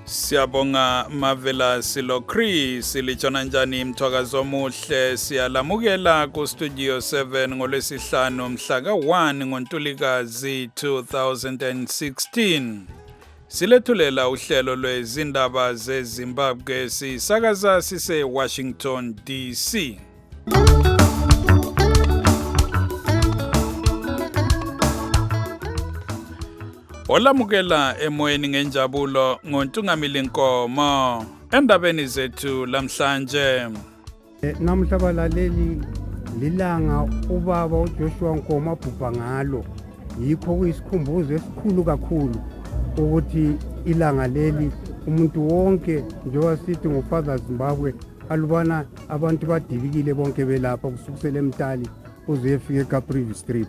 Siyabonga Mavela Silokri silijona njani mthwakazo omuhle siyalamukela ku Studio 7 ngolwesihlanu mhla ka1 ngoNtulikazi 2016. Silethulela uhlelo lwezindaba zeZimbabwe sisakaza sise Washington DC. Olamukela emoyeni ngenjabulo ngoNtungamili Nkomo endabeni zethu lamhlanje. Namhla balaleli lilanga ubaba uJoshua Nkomo abhubha ngalo, yikho kuyisikhumbuzo esikhulu kakhulu ukuthi ilanga leli umuntu wonke njengoba sithi ngoFather Zimbabwe alubana abantu badilikile bonke belapha kusukela eMtali uzefika eKaprivi Street.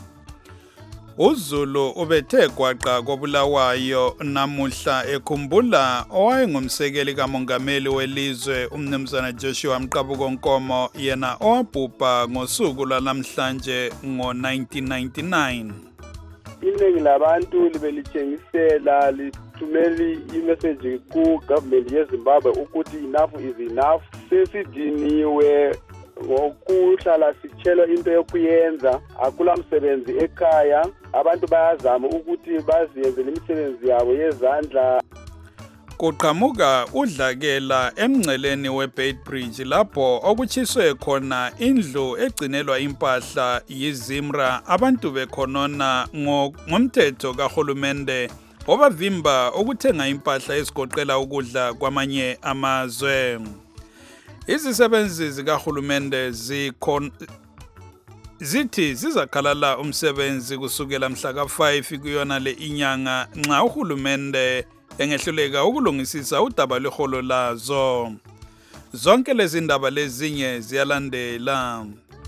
uZulu ubethe gwaqa kobulawayo namuhla ekhumbula owayengumsekeli kamongameli welizwe umnumzana Joshua Mqabuko Nkomo yena owabhubha ngosuku lwalamhlanje ngo-1999. Iningi labantu libelitshengisela lithumeli imessage ku government yeZimbabwe ukuthi enough is enough. Sesidiniwe ngokuhlala sitshela into yokuyenza, akula msebenzi ekhaya, abantu bayazama ukuthi baziyenzele imisebenzi yabo yezandla. Kuqhamuka udlakela emngceleni weBeitbridge lapho okuchiswe khona indlu egcinelwa impahla yiZimra, abantu bekhonona ngomthetho kahulumende obavimba ukuthenga impahla esigoqela ukudla kwamanye amazwe. Izisebenzi zikahulumende zithi zizakhalala umsebenzi kusukela mhla ka5 kuyona le inyanga nxa uhulumende engehluleka ukulungisisa udaba lweholo lazo. Zonke lezi ndaba lezinye ziyalandela.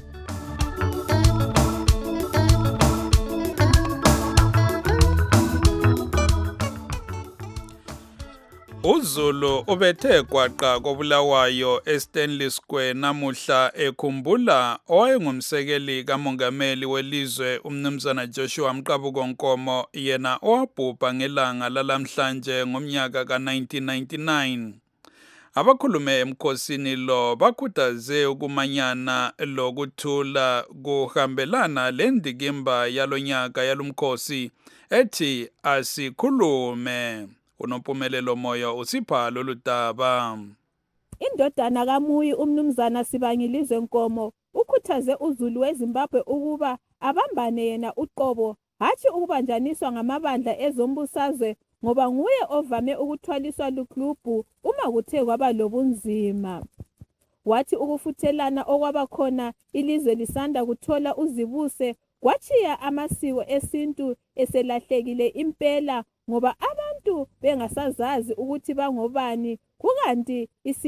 uZulu ubethe gwaqa kobulawayo eStanley Square namuhla ekhumbula owayengumsekeli kamongameli welizwe umnumzana Joshua Mqabuko Nkomo yena owabhubha ngelanga lalamhlanje ngomnyaka ka1999. Abakhulume emkhosini lo bakhuthaze ukumanyana lokuthula kuhambelana lendikimba yalonyaka yalumkhosi ethi asikhulume. Unompumelelo moyo usipha lolu daba. Indodana kaMuyi umnumzana Sibangilizwe Nkomo ukhuthaze uZulu weZimbabwe ukuba abambane yena uqobo, hathi ukubanjaniswa ngamabandla ezombusazwe ngoba nguye ovame ukuthwaliswa luklubhu uma kuthe kwaba lobunzima. Wathi ukufuthelana okwaba khona ilizwe lisanda kuthola uzibuse kwachiya amasiko esintu eselahlekile impela ngoba abantu bengasazazi ukuthi bangobani, kukanti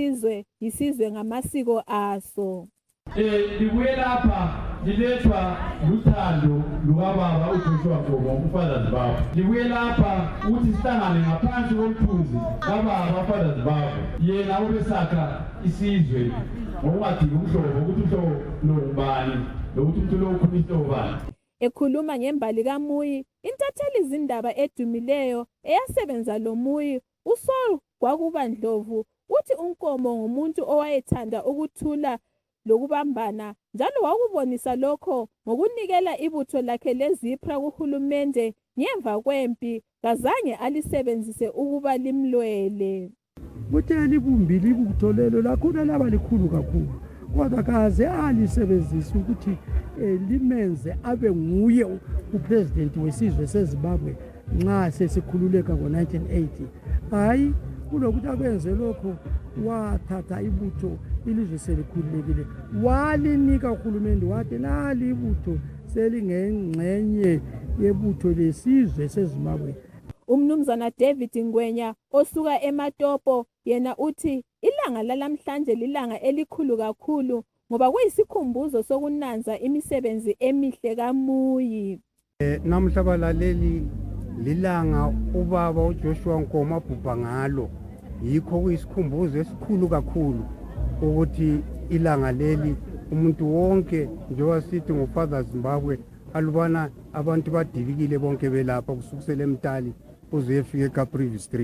isizwe ngamasiko aso. Libuye lapha lilethwa luthando lukababa uJoshua Nkomo uFather Zimbabwe. Libuye lapha ukuthi sihlangane ngaphansi komthunzi kababa uFather Zimbabwe. Yena ubesakha isizwe ngokungadingi umhlobo ukuthi umhlobo lo ngubani lokuthi umuntu lo ukhulisa ubani. Ekhuluma ngembali kaMuyi, intatheli izindaba edumileyo eyasebenza lo Muyi uSol Gwakubandlovu uthi uNkomo ngumuntu owayethanda ukuthula lokubambana, njalo wakubonisa lokho ngokunikela ibutho lakhe leZipra kuhulumende ngemva kwempi, kazange alisebenzise ukuba limlwele. Kuthe libumbili ibutho lelo lakhona laba likhulu kakhulu, kodwa kaze alisebenzisa ukuthi limenze abe nguye upresident wesizwe seZimbabwe nxa sesikhululeka ngo1980. Hayi, kulokuthi akwenze lokho wathatha ibutho ilizwe selikhululekile walinika uhulumende wathi nali ibutho selingengxenye yebutho lesizwe seZimbabwe. Umnumzana David Ngwenya osuka eMatopo yena uthi ilanga lalamhlanje lilanga elikhulu kakhulu ngoba kuyisikhumbuzo sokunanza imisebenzi emihle kaMuyi. Namhla balaleli lilanga ubaba uJoshua Nkomo abhubha ngalo, yikho kuyisikhumbuzo esikhulu kakhulu ukuthi ilanga leli umuntu wonke njengoba sithi ngoFather Zimbabwe alubana abantu badilikile bonke belapha kusukela eMtali uzefika eKaprivi Street.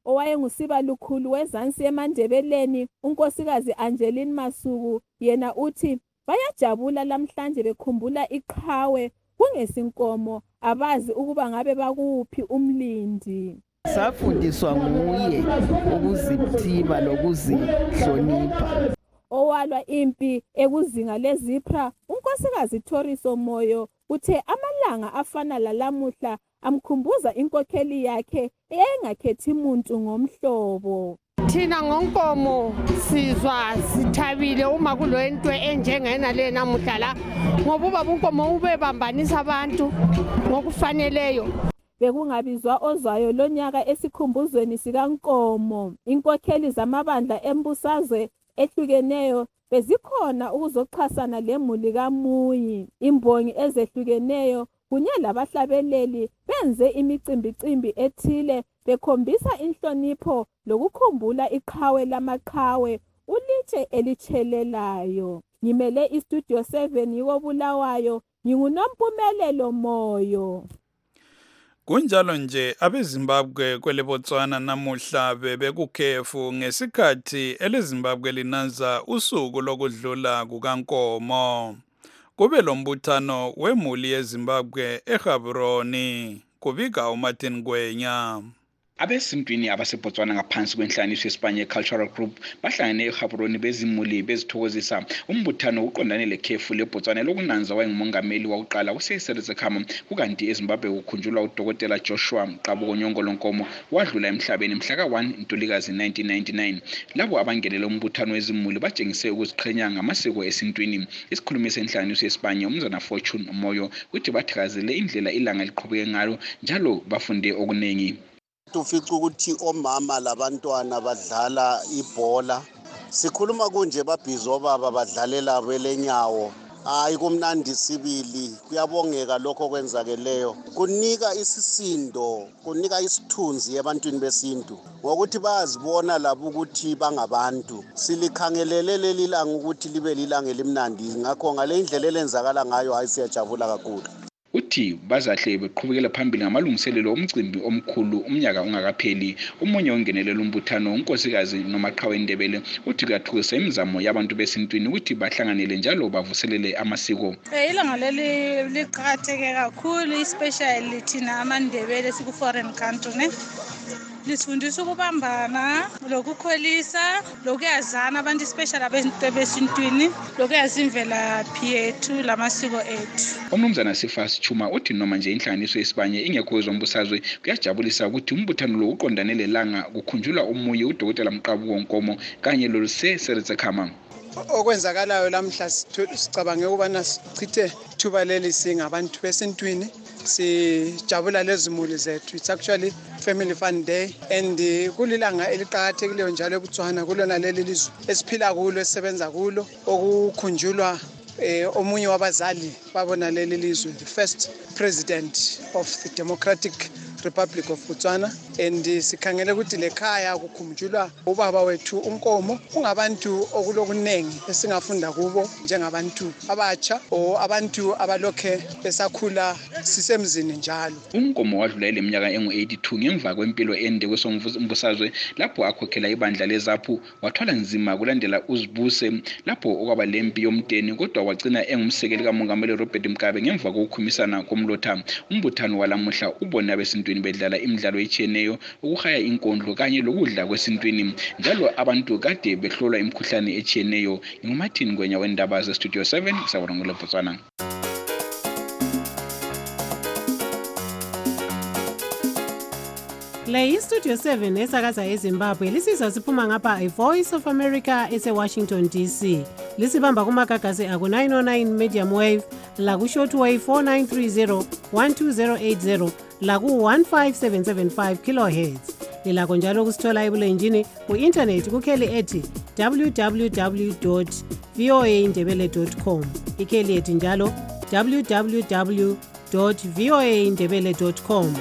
owayengusiba lukhulu wezansi eMandebeleni unkosikazi Angeline Masuku yena uthi bayajabula lamhlanje bekhumbula iqhawe kungesinkomo abazi ukuba ngabe bakuphi umlindi. Safundiswa nguye ukuzithiba lokuzihlonipha. Owalwa impi ekuzinga lezipra unkosikazi Thoriso Moyo uthe amalanga afana lalamuhla amkhumbuza inkokheli yakhe eyayingakhethi umuntu ngomhlobo. Thina ngonkomo sizwa sithabile uma kulento enjengena le namuhla la ngoba ubaba unkomo ubebambanisa abantu ngokufaneleyo. Bekungabizwa ozwayo lonyaka esikhumbuzweni sikaNkomo. Inkokheli zamabandla embusazwe ehlukeneyo bezikhona ukuzoxhasana lemuli kaMuyi. Imbongi ezehlukeneyo kunye labahlabeleli benze imicimbicimbi ethile bekhombisa inhlonipho lokukhumbula iqhawe lamaqhawe ulitshe elitshelelayo. Ngimele istudio 7 yikobulawayo nginguNompumelelo Moyo. Kunjalo nje abeZimbabwe kwele Botswana namuhla bebekukhefu ngesikhathi eleZimbabwe linanza usuku lokudlula kukaNkomo. Kube lombuthano wemuli yeZimbabwe eGaborone, kubika uMartin Gwenya. Abesintwini abasebotswana ngaphansi kwenhlaniso yeSpanye Cultural Group bahlangene eGaborone bezimuli bezithokozisa umbuthano uqondane lekhefu leBotswana lokunanza wayengumongameli wakuqala uSiyabonga Sekama kukanti eZimbabwe kukhunjulwa uDokotela Joshua Mqabuko Nyongolo Nkomo wadlula emhlabeni mhla ka-1 Ntulikazi 1999. Labo abangenele umbuthano wezimuli batshengise ukuziqhenya ngamasiko esintwini. Isikhulumi senhlaniso yeSpanye umzana Fortune Moyo uthi bathakazele indlela ilanga liqhubeke ngalo njalo bafunde okunengi. Tufica ukuthi omama labantwana badlala ibhola. Sikhuluma kunje babhizo baba badlalela belenyawo. Hayi kumnandi sibili kuyabongeka lokho kwenzakeleyo. Kunika isisindo, kunika isithunzi ebantwini besintu. Ngokuthi bayazibona labo ukuthi bangabantu. Silikhangelele leli langa ukuthi libe lilanga elimnandi. Ngakho ngale indlela elenzakala ngayo hayi siyajabula kakhulu. Uthi bazahle beqhubekela phambili ngamalungiselelo omcimbi omkhulu umnyaka ungakapheli. Umunye ongenelela umbuthano unkosikazi noMaqhawe Ndebele uthi kuyathusa imizamo yabantu besintwini ukuthi bahlanganele njalo bavuselele amasiko. Ilanga leli liqhakatheke kakhulu especially thina amaNdebele siku foreign country ne. Lisifundisa ukubambana, lokukholisa, lokuyazana abantu special abantu besintwini, lokuyazimvela phethu lamasiko ethu. Umnumzana Sifas Chuma uthi noma nje inhlanganiso yeSpanye ingekho ezombusazwe kuyajabulisa ukuthi umbuthano lo uqondane lelanga kukhunjula umuye uDokotela Mqabuko Nkomo kanye loSiyabonga Sekama. Okwenzakalayo lamhla sicabange ukubana sichithe thuba leli singabantu besintwini sijabula lezimuli zethu. It's actually family fun day and kulilanga eliqhakathekileyo njalo eBotswana kulona leli lizwe esiphila kulo esisebenza kulo okukhunjulwa omunye wabazali babona leli lizwe, the first president of the Democratic Republic of Botswana, and sikhangele ukuthi lekhaya kukhumjulwa ubaba wethu uNkomo kungabantu okulokunengi esingafunda kubo njengabantu abatsha o abantu abalokhe besakhula sisemzini njalo. uNkomo wadlula iminyaka engu-82 ngemva kwempilo ende kwesombusazwe lapho akhokhela ibandla leZAPU wathwala nzima kulandela uzibuse lapho okwaba lempi yomteni kodwa wagcina engumsekeli kaMongameli Robert Mugabe ngemva kokukhumisana komlotha. Umbuthano walamuhla ubona besintwini bedlala imidlalo etshiyeneyo ukuhaya inkondlo kanye lokudla kwesintwini njalo abantu kade behlolwa imikhuhlane etshiyeneyo. NguMartin Gwenya wendaba zeStudio 7 Sabongola Botswana. Le iStudio 7 esakaza eZimbabwe lisizwa siphuma ngapha iVoice of America eseWashington DC. Lisibamba kumagagasi aku 909 medium wave la ku shortwave 4930 12080 la ku 15775 kilohertz. Lilakho njalo kusithola ebulenjini ku internet kukheli ethi www.voaindebele.com. Ikheli ethi njalo www.voaindebele.com.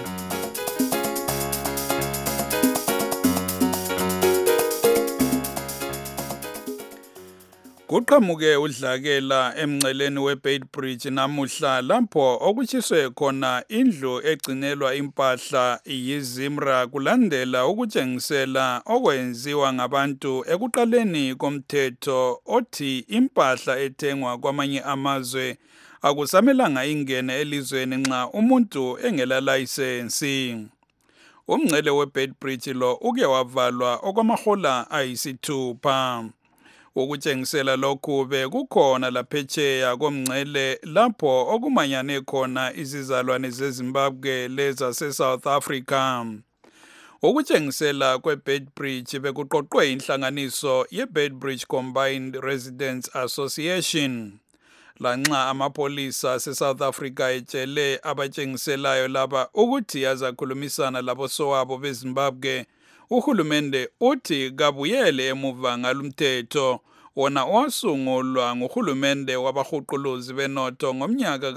Kuqhamuke udlakela emngceleni weBeitbridge namuhla lapho okutshiswe khona indlu egcinelwa impahla yiZimra kulandela ukutshengisela okwenziwa ngabantu ekuqaleni komthetho othi impahla ethengwa kwamanye amazwe akusamelanga ingene elizweni nxa umuntu engela license. Umngcele weBeitbridge lo uke wavalwa okwamahola ayisithupha. Ukutshengisela lokhu bekukhona laphetsheya komngcele lapho okumanyane khona izizalwane zeZimbabwe lezase-South Africa. Ukutshengisela kweBeitbridge bekuqoqwe inhlanganiso yeBeitbridge Combined Residents Association. Lanxa amapolisa ase-South Africa etshele abatshengiselayo laba ukuthi azakhulumisana labosowabo beZimbabwe, uhulumende uthi kabuyele emuva ngalumthetho wona owasungulwa nguhulumende wabahuquluzi benotho ngomnyaka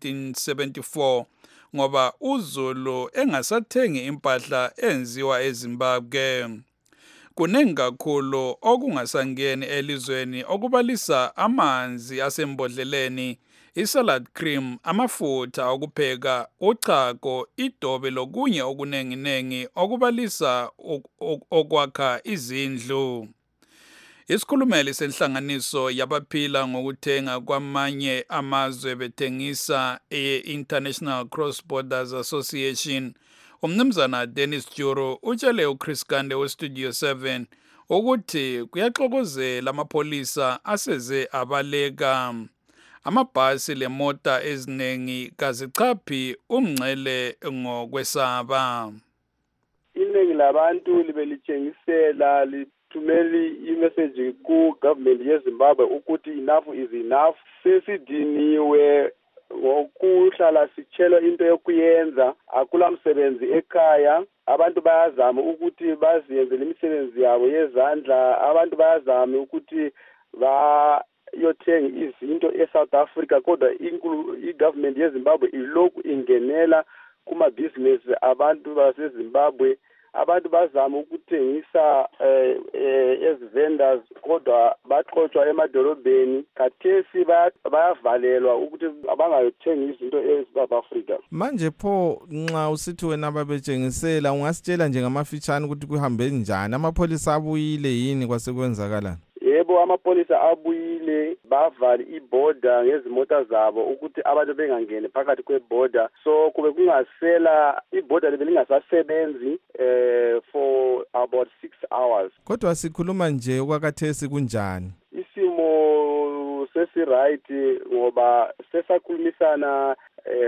ka-1974 ngoba uZulu engasathengi impahla enziwa eZimbabwe. Kuningi kakhulu okungasangeni elizweni okubalisa amanzi asembodleleni, isalad cream, amafutha okupheka, uchago, idobe lokunye okunenginengi okubalisa okwakha izindlu. Isikhulumeli senhlanganiso yabaphila ngokuthenga kwamanye amazwe bethengisa e-International Cross Borders Association, umnumzana Dennis Juro utshele uChris Kande weStudio 7 ukuthi kuyaxokozela amapolisa aseze abaleka. Amabhasi lemota ezinengi kazichaphi umngcele ngokwesaba. Iningi labantu libelitshengisela lithumeli imessage ku-government yeZimbabwe ukuthi enough is enough. Sesidiniwe ngokuhlala sitshelwa into yokuyenza, akula msebenzi ekhaya. Abantu bayazama ukuthi baziyenzele imisebenzi yabo yezandla. Abantu bayazama ukuthi yothenga izinto eSouth Africa, kodwa i-government yeZimbabwe ilokhu ingenela kumabhizinesi abantu baseZimbabwe. Abantu bazama ukuthengisa as-vendors kodwa baxotshwa emadolobheni. Khathesi bayavalelwa ukuthi abangayothenga izinto eSouth Africa. Manje pho nxa usithi wena babetshengisela ungasitshela nje ngamafitshane ukuthi kuhambe njani? Amapolisa abuyile yini kwasekwenzakalani? Yebo, amapolisa abuyile, bavala iborder ngezimota zabo ukuthi abantu bengangene phakathi kweborder. So kube kungasela iborder lebelingasasebenzi for about 6 hours. Kodwa sikhuluma nje okwakhathesi kunjani? Isimo sesi-right ngoba sesakhulumisana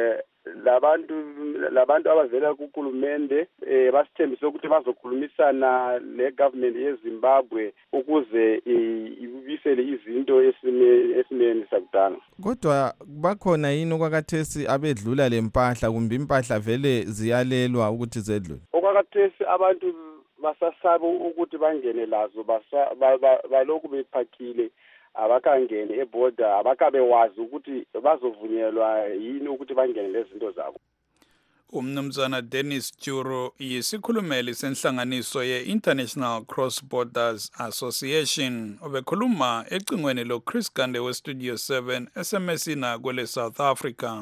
labantu abavela kuhulumende basithembise ukuthi bazokhulumisana le-government yeZimbabwe ukuze ibisele izinto esimeni sakudala. Kodwa bakhona yini okwakhathesi abedlula lempahla kumbe impahla vele ziyalelwa ukuthi zedlule? Okwakhathesi abantu basasaba ukuthi bangene lazo, balokhu bephakile, abakangene eborder, abakabe wazi ukuthi bazovunyelwa yini ukuthi bangene lezinto zabo. Umnumzana Dennis Juro yisikhulumeli senhlanganiso ye-International Cross Borders Association obekhuluma ecingweni loChris Kande weStudio 7 esemesina kwele South Africa.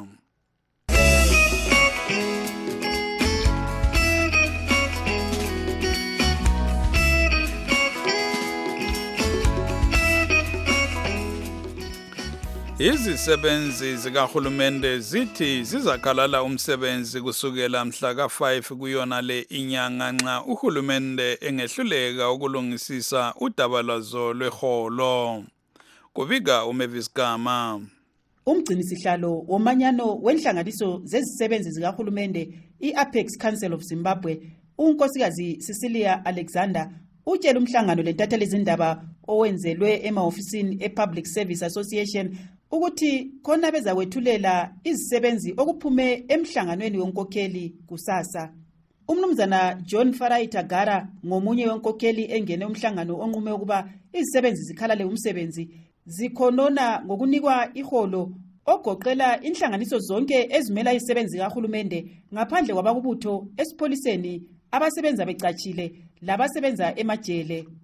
Izisebenzi zikahulumende zithi zizakhalala umsebenzi kusukela mhla ka-5 kuyona le inyanga nxa uhulumende engehluleka ukulungisisa udaba lwazo lweholo. Kubika uMavis Gama. Umgcinisihlalo womanyano wenhlanganiso zezisebenzi zikahulumende i-Apex Council of Zimbabwe, unkosikazi Cecilia Alexander, utshela umhlangano lentatheli izindaba owenzelwe emahofisini ePublic Service Association ukuthi khona bezakwethulela izisebenzi okuphume emhlanganweni wenkokheli kusasa. Umnumzana John Farai Tagara ngomunye wenkokheli engene umhlangano onqume ukuba izisebenzi zikhalale umsebenzi zikhonona ngokunikwa iholo ogoqela inhlanganiso zonke ezimela izisebenzi kahulumende ngaphandle kwabakubutho esipholiseni abasebenza becatshile labasebenza emajele.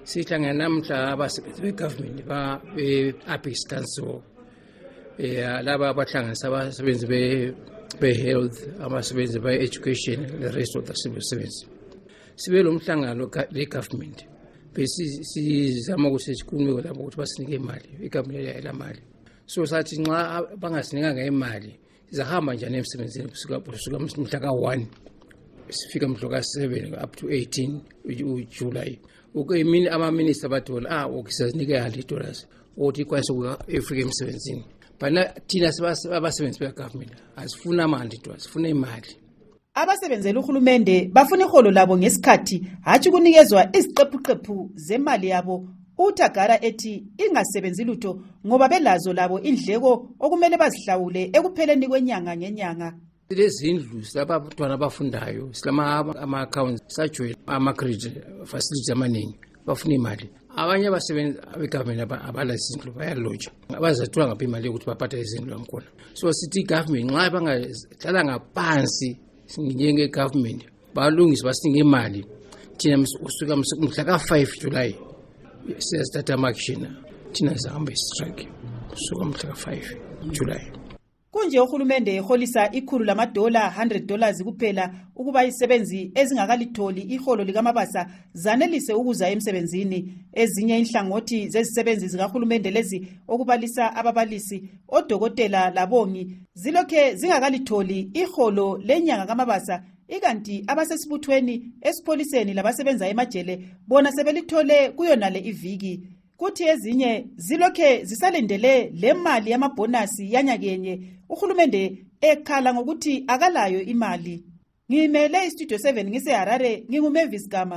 sihlangana namhla abasebenzi begovernment be-Apex Council laba abahlanganisa abasebenzi be-health, abasebenzi be-education, the rest of the civil service. Sibe lo mhlangano le-government besizama ukuthi sikhulume lapho ukuthi basinike imali, igovernment yayela mali. So sathi nxa bangasinikanga imali sizahamba njani emsebenzini kusuka mhla ka-1 sifika mhla ka-7 up to 18 uJuly. Imini ama-minister bathola siyazinike $100 ukuthi ikwanise ukufika emsebenzini. Bana thina abasebenzi be-government asifuna ama-$100, sifuna imali. Abasebenzela uhulumende bafuna iholo labo ngesikhathi hatshi kunikezwa iziqephuqephu zemali yabo. UTagara ethi ingasebenzi lutho ngoba belazo labo indleko okumele bazihlawule ekupheleni kwenyanga ngenyanga. Lezindlu lapha abantwana abafundayo silama ama-accounts sajwela ama-credit facilities amaningi bafuna imali. Abanye abasebenzi begovernment abala izindlu bayaloja abazathola ngapha imali yokuthi baphathe izindlu lamkhona. So sithi government nxa bangahlala ngaphansi njenge-government balungise basinike imali thina usuka mhla ka-5 July siyazithatha ama-action thina sihambe strike kusuka mhla ka-5 July. Kunje uhulumende eholisa $100 kuphela ukuba isebenzi ezingakalitholi iholo likamabasa zanelise ukuza emsebenzini. Ezinye inhlangothi zezisebenzi zikahulumende lezi okubalisa ababalisi, odokotela labongi zilokhe zingakalitholi iholo lenyanga kamabasa, ikanti abasesibuthweni esipholiseni labasebenza emajele bona sebelithole kuyonale iviki. Kuthi ezinye zilokhe zisalendele le mali yamabhonasi yanyakenye, uhulumende ekhala ngokuthi akalayo imali. Ngimele iStudio 7 ngiseHarare, nginguMavis Gama.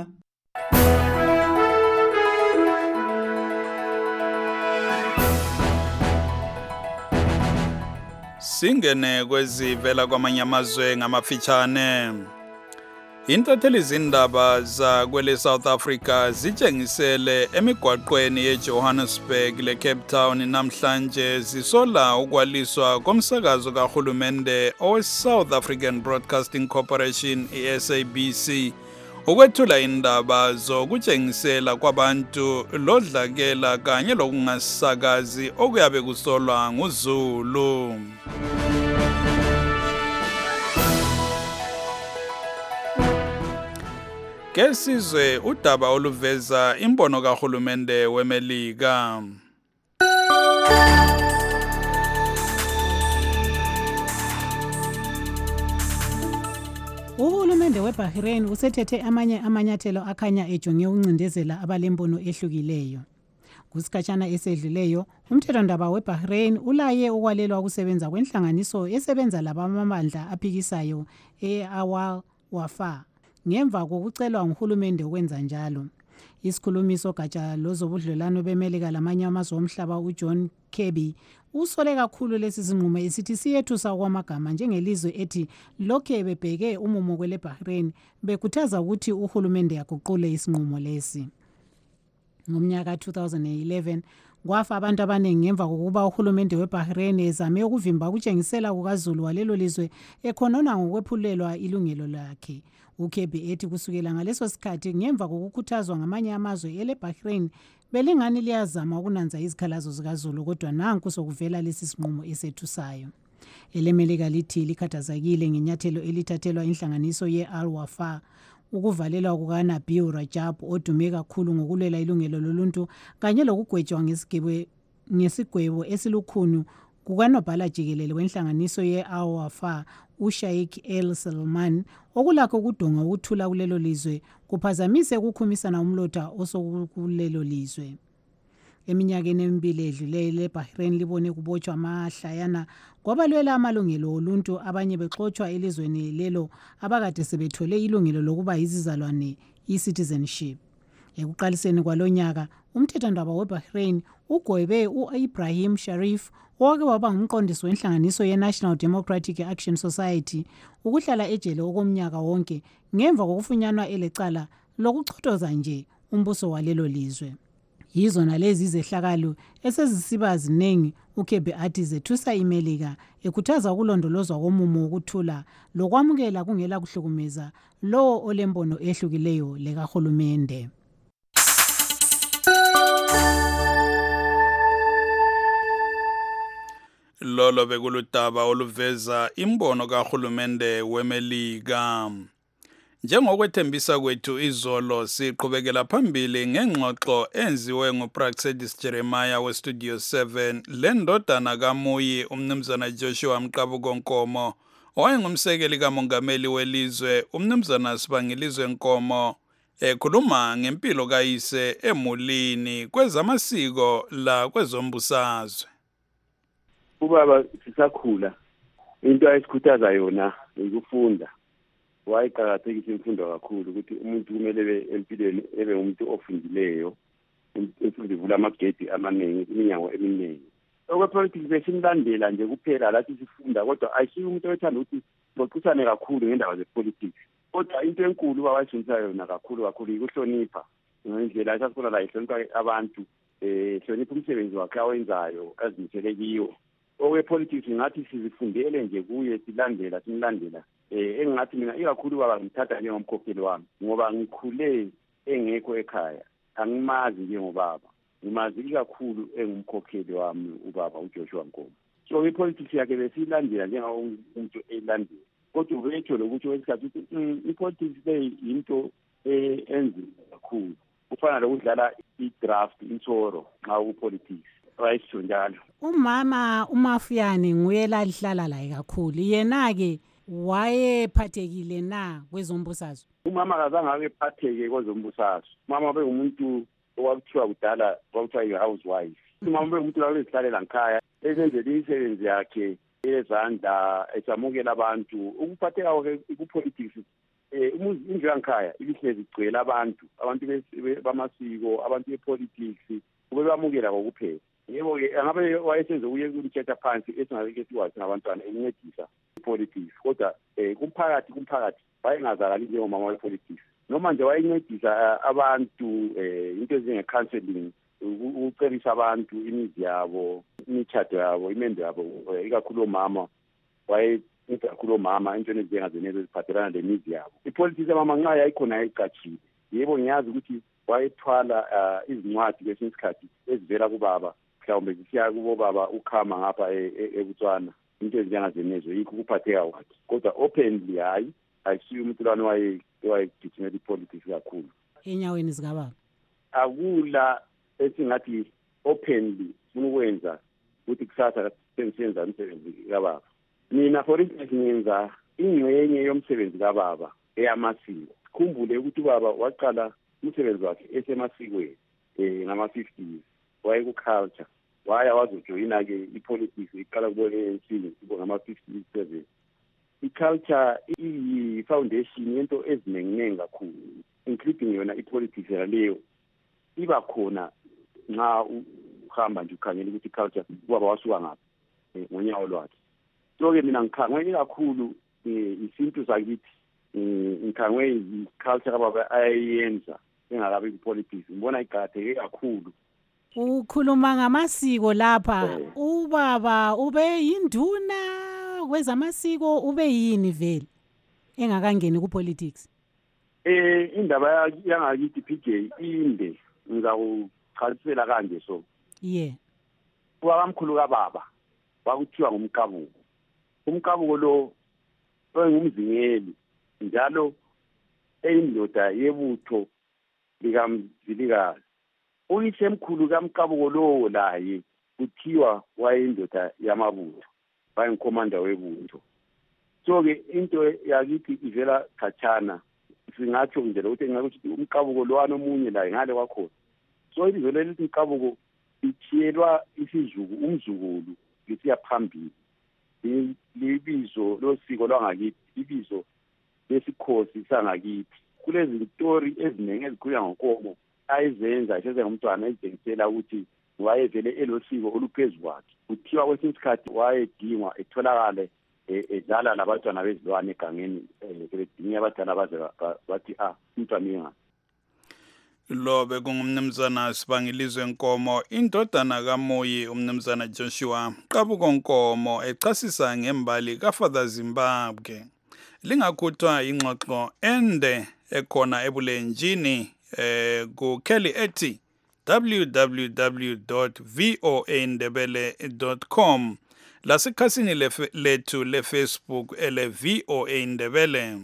Singene kwezivela kwamanye amazwe ngamafitshane. Intatheli zindaba za kwele South Africa zitshengisele emigwaqweni yeJohannesburg leCape Town namhlanje zisola ukwaliswa komsakazo kahulumende oweSouth African Broadcasting Corporation iSABC ukwethula indaba zokutshengisela kwabantu lodlakela kanye lokungasakazi okuyabe kusolwa nguZulu. Kesizwe udaba oluveza imbono kahulumende weMelika. Uhulumende weBahrain usethethe amanye amanyathelo akhanya ejonge ukuncindezela abalembono ehlukileyo. Kusikhatshana esedluleyo, umthethondaba weBahrain ulaye ukwalelwa ukusebenza kwenhlanganiso esebenza labamabandla aphikisayo e-Awal Wafa ngemva kokucelwa nguhulumende ukwenza njalo. Isikhulumiso gatsha lozobudlelwano beMelika lamanye amazwe omhlaba uJohn Kirby usole kakhulu lesi sinqumo esithi siyethusa okwamagama njengelizwe ethi lokhe bebheke umumo kwele Bahrain bekhuthaza ukuthi uhulumende yaguqule isinqumo lesi. Ngomnyaka 2011 kwafa abantu abaningi ngemva kokuba uhulumende weBahrain ezame ukuvimba ukutshengisela kukaZulu walelo lizwe ekhonona ngokwephulelwa ilungelo lakhe. UKirby ethi kusukela ngaleso sikhathi ngemva kokukhuthazwa ngamanye amazwe eleBahrain belingani liyazama ukunanza izikhalazo zikaZulu kodwa nanku sokuvela lesi sinqumo esethusayo. EleMelika lithi likhathazekile ngenyathelo elithathelwa inhlanganiso ye-Al Wafa ukuvalelwa kukaNabil Rajab odume kakhulu ngokulwela ilungelo loluntu kanye lokugwetshwa ngesigwebo esilukhuni kukanobhala jikelele wenhlanganiso ye-Al Wafa uSheikh El Salman okulakho ukudonga ukuthula kulelo lizwe kuphazamise ukukhumisana umlotha osokulelo lizwe. Eminyakeni emibili edluleyo leBahrain libone kubotshwa amahlayana kwabalwela amalungelo oluntu abanye bexotshwa elizweni lelo abakade sebethole ilungelo lokuba yizizalwane i-citizenship. Ekuqaliseni kwalonyaka umthethondaba weBahrain ugwebe uIbrahim Sharif owake waba ngumqondisi wenhlanganiso ye-National Democratic Action Society ukuhlala ejele okomnyaka wonke ngemva kokufunyanwa elecala lokuchothoza nje umbuso walelo lizwe. Yizona lezi izehlakalo esezisiba zinengi uKirby athi zethusa iMelika ekhuthaza ukulondolozwa komumo wokuthula lokwamukela kungela kuhlukumeza lowo olembono ehlukileyo lekahulumende. Lolo bekuludaba oluveza imbono kahulumende weMelika. Njengokwethembisa kwethu izolo siqhubekela phambili ngengxoxo enziwe nguPraxedis Jeremiah weStudio 7 lendodana kaMuyi umnumzana Joshua Mqabuko Nkomo owayengumsekeli kamongameli welizwe umnumzana Sibangilizwe Nkomo ekhuluma ngempilo kayise emulini kwezamasiko la kwezombusazwe. Ubaba sisakhula into ayisikhuthaza yona ukufunda wayiqhakathekisa imfundo kakhulu ukuthi umuntu kumele empilweni ebe umuntu ofundileyo imfundo ivula amagedi amaningi iminyango eminingi okwepolitics besimlandela nje kuphela lathi sifunda kodwa ayisiyo umuntu owethanda ukuthi boxisane kakhulu ngendaba zepolitics kodwa into enkulu bawayishintsha yona kakhulu ukuhlonipha ngendlela esasifuna la ihlonipha abantu hlonipha umsebenzi wakhe awenzayo azimisele kiyo okwepolitics ngathi sizifundele nje kuye simlandela engathi mina ikakhulu baba ngithatha njengomkhokheli wami ngoba ngikhule engekho ekhaya angimazi njengobaba ngimazi kakhulu engumkhokheli wami ubaba uJoshua Nkomo so ipolitics yakhe besilandela njengomuntu elandela kodwa ubetho lokuthi wesikhathi ukuthi ipolitics into enzima kakhulu kufana lokudlala idraft insoro nxa upolitics ayisho njalo. Umama uMafuyane nguye lahlala la kakhulu yena ke wayephathekile na kwezombusazwe? Umama kazange akephatheke kwezombusazwe. Umama bengumuntu owakuthiwa kudala kwakuthiwa yi-housewife. Umama bengumuntu owayezihlalela ngikhaya ezenzela imisebenzi yakhe ezandla esamukela abantu ukuphatheka kwakhe kupolitics indlu yangikhaya ibihlezi igcwele abantu bamasiko abantu bepolitics kube bamukela kokuphela. Yebo-ke angabe wayesenze uye kumthetha phansi esingake siwazi ngabantwana encedisa ipolitics kodwa kumphakathi wayengazakali njengomama wepolitics noma nje wayencedisa abantu into ezinge-counseling ukucebisa abantu imizi yabo imitshato yabo imendo yabo ikakhulu omama ikakhulu omama entweni ezinjengazenezo eziphathelana lemizi yabo. Ipolitics yamama nxa yayikhona yayicatshile yebo ngiyazi ukuthi wayethwala izincwadi kwesinye isikhathi ezivela kubaba mhlawumbe zisiya kubo baba ukhama ngapha eBotswana into ezinjengazenezo yikho ukuphatheka kwakhe kodwa openly hayi ayisiyo umuntu lwana wayegijimela ipolitics kakhulu enyaweni zikababa. Akula esingathi openly ukwenza ukuthi kusasa sengisenza umsebenzi kababa. Mina for instance ngenza ingxenye yomsebenzi kababa eyamasiko. Khumbule ukuthi ubaba waqala umsebenzi wakhe esemasikweni ngama-50s wayeku-culture waya wazojoyina-ke ipolitics iqala kubona ensini ngama-57. I-culture iyi-foundation yento eziningi kakhulu including yona ipolitics yaleyo iba khona nxa uhamba nje ukhangela ukuthi i-culture ubaba wasuka ngaphi ngonyawo lwakhe. So-ke mina ngikhangwe kakhulu isintu sakithi ngikhangwe i-culture kababa ayenza engakabi ipolitics ngibona iqakatheke kakhulu. Ukhuluma ngamasiko lapha ubaba ube yinduna kwezamasiko ube yini vele engakangeni kupolitics? Indaba yangakithi PJ inde ngizawuchasisela kanje so. Yeah. Ubabamkhulu kababa wakuthiwa ngumkabuko. Umkabuko lo engumzingeli njalo eyindoda yebutho likamzilikazi. Uyisemkhulu kaMkabuko lo laye kuthiwa wayindoda yamabutho wayengikhomanda webutho. So-ke into yakithi ivela khatshana singatsho nje ukuthi ngakuthi umkabuko lo anomunye la ngale kwakhona. So ilizwe lelithi umkabuko ithiyelwa isizuku umzukulu lisiya phambili. Libizo losiko lwangakithi ibizo lesikhosi sangakithi. Kulezi story eziningi ezikhulunywa ngoNkomo ayizenza esengumntwana ezidingisela ukuthi wayevele elosiko oluphezulu kwakhe. Kuthiwa kwesinye isikhathi wayedingwa etholakale edlala labantwana bezilwane egangeni bedinga abadala baze bathi umntwana yengane. Lo bekungumnumzana Sibangilizwe Nkomo indodana kaMuyi umnumzana Joshua Mqabuko Nkomo echasisa ngembali kaFather Zimbabwe. Lingakhuthwa ingxoxo ende ekhona ebulenjini ku Kelly ethi www.voandebele.com lasikhasini lethu le-Facebook ele VOA Ndebele.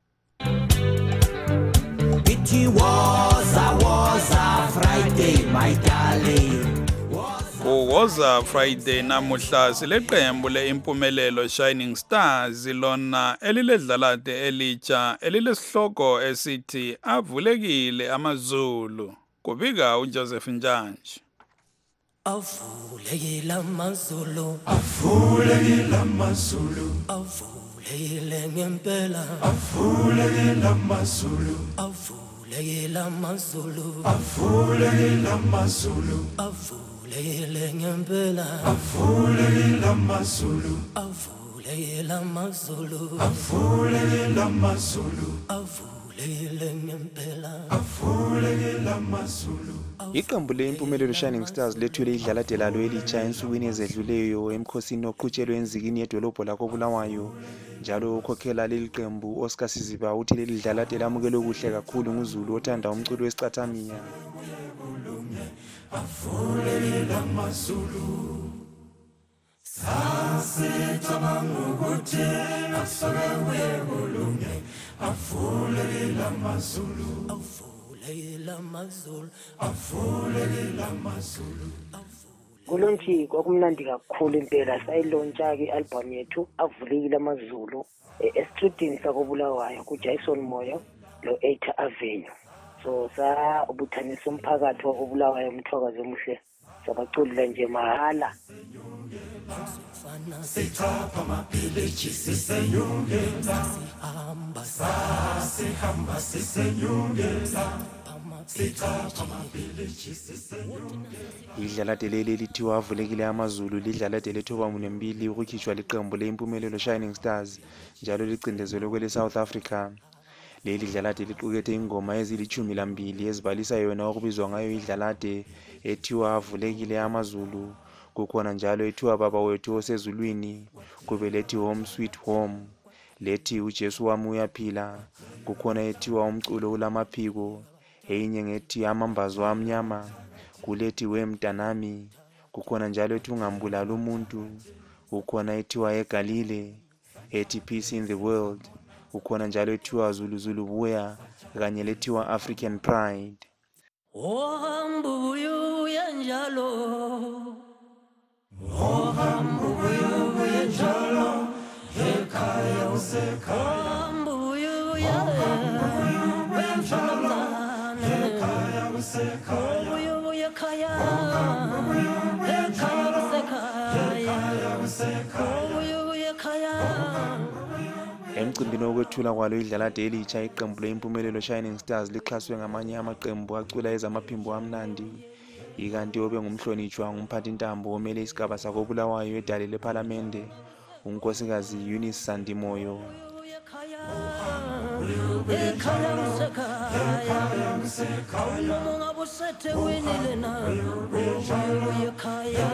It was a Friday, my darling. Woza Friday namuhla sileqembu leimpumelelo Shining Stars lona eliledlalade elitsha elilesihloko esithi avulekile amazulu. Kubika uJoseph Njanji. Avulekile amazulu, avulekile amazulu, avulekile ngempela, avulekile amazulu, avulekile amazulu, avulekile amazulu, avulekile ngempela, avulekile amazulu, avulekile amazulu, avulekile amazulu, avulekile ngempela, avulekile amazulu. Iqembu leimpumelelo Shining Stars lethule idlalade lalo elitsha ensukwini ezedluleyo emkhosini oqhutshelwe enzikini yedolobho lakho Bulawayo. Njalo ukhokhela leli qembu Oscar Siziba uthi leli dlalade lamukelwe kuhle kakhulu nguzulu othanda umculo wesicathamiya. Avulekile amazulu, sasicabanga ukuthi akusoke kulunge. Avulekile amazulu, avulekile amazulu, avulekile amazulu. Kulonchi kwakumnandi kakhulu impela sayilontsha ke album yethu avulekile amazulu estudio sakobulawayo kuJason Moyo lo 8 Avenue. So sa ubuthanisa umphakathi wakobulawayo umthokoze omuhle sabaculula nje mahala. Sithapha amaphileji sisenyungela, sihamba sisenyungela, sithapha amaphileji sisenyungela. Idlalade leli lithiwa avulekile amazulu lidlalade lethoba munembili ukukhishwa liqembu leimpumelelo Shining Stars njalo licindezelwe kwele South Africa. Leli dlalade liqukethe ingoma ezili12 ezibalisa yona okubizwa ngayo idlalade ethiwa avulekile amazulu. Kukhona njalo ethiwa baba wethu osezulwini, kube lethi home sweet home, lethi uJesu wami uyaphila, kukhona ethiwa umculo ulamaphiko, enye ngethi amambazo amnyama, kulethi wemntanami, kukhona njalo ethi ungambulala umuntu, kukhona ethiwa eGalile, ethi peace in the world, kukhona njalo ethiwa Zulu Zulu buya kanye lethiwa African pride. Ohambuyu yanjalo, ohambuyu yanjalo, ekhaya usekhaya, ohambuyu yanjalo, ekhaya usekhaya, ohambuyu ekhaya, ekhaya usekhaya, ohambuyu ekhaya. Emcimbini wokwethula kwalo idlalade elitsha iqembu leimpumelelo Shining Stars lixhaswe ngamanye amaqembu acula ezamaphimbo amnandi. Ikanti obe ngumhlonitshwa ngumphathi ntambo omele isigaba sakobulawayo edale leParliamente unkosikazi Eunice Sandimoyo. Ekhaya usekhaya, ungabe usethekwini lena, ekhaya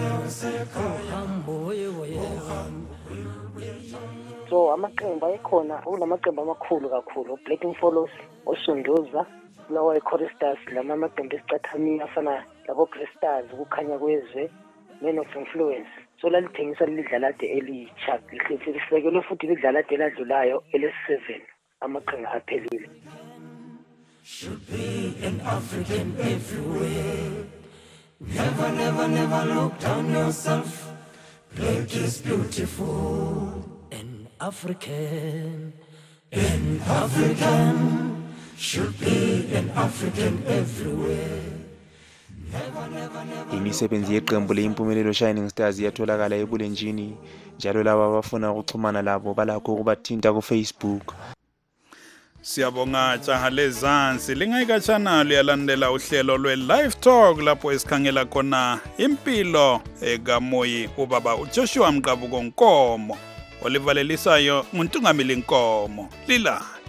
So amaqembu ayekhona kulamaqembu amakhulu kakhulu Black Follows, oSunduza, Bulawayo Choristers, lama amaqembu esicathamiya afana labo Crystals ukukhanya kwezwe, Men of Influence. So lalithengisa lidlalade elitsha lisekelwe futhi lidlalade eladlulayo ele7 amaqembu aphelile. Should be an African everywhere. Never, never, never look down yourself. Black is beautiful. African, an African, should be an African everywhere. Imisebenzi yeqembu leimpumelelo Shining Stars iyatholakala ebulenjini, njalo laba abafuna ukuxhumana labo balakho ukubathinta kuFacebook. Siyabonga jaha lezansi lingayikatshana liyalandela uhlelo lwe-Live Talk lapho esikhangela khona impilo ekamoyi ubaba uJoshua Mqabuko Nkomo olivalelisayo nguNtungamili Nkomo. Lila